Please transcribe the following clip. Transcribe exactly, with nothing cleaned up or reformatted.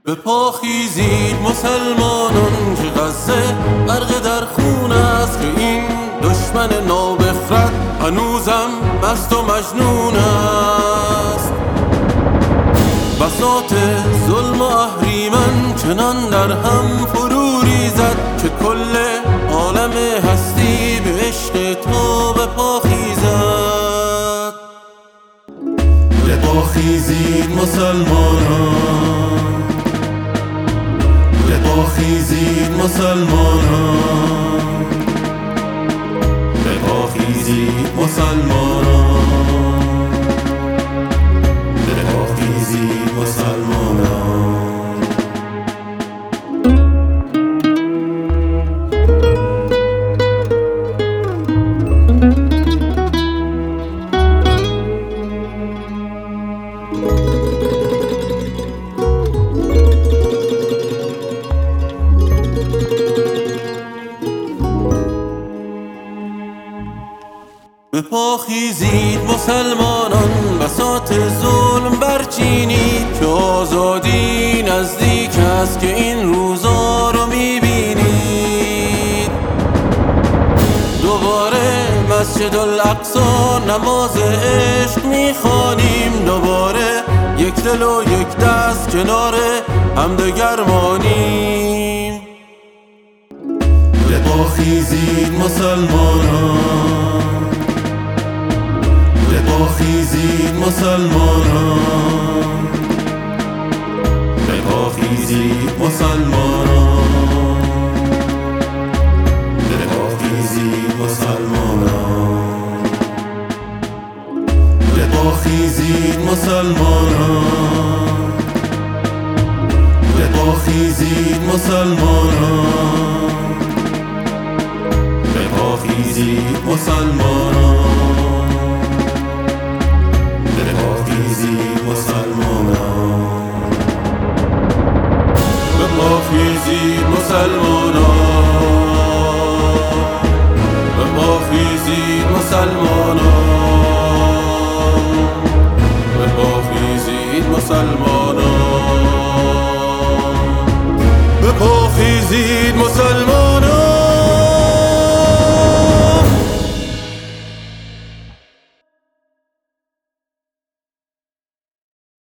به پا خیزید مسلمانان که غزه غرق در خون است، که این دشمن نابخرد هنوزم مست و مجنون است. بساط ظلم و اهریمن چنان در هم فرو ریزد که کل عالم هستی به عشق تو به پا خیزد. به پا خیزید مسلمانان، به پا خیزید مسلمانان، به پا خیزید مسلمانان، به پا خیزید مسلمانان. به پا خیزید مسلمانان، بساط ظلم برچینید، که آزادی نزدیک است، که این روزا رو میبینید. دوباره مسجد الاقصی نماز عشق میخوانیم، دوباره یک دل و یک دست کنار همدیگر مانیم. به پا خیزید مسلمانان، به پا خیزید مسلمانان، به پا خیزید مسلمانان، به پا خیزید مسلمانان، به پا خیزید مسلمانان، به پا خیزید مسلمانان، به پا خیزید مسلمانان، به پا خیزید مسلمانان، به پا خیزید مسلمانان، به پا خیزید مسلمانان، به پا خیزید مسلمانان، به پا خیزید مسلمانان.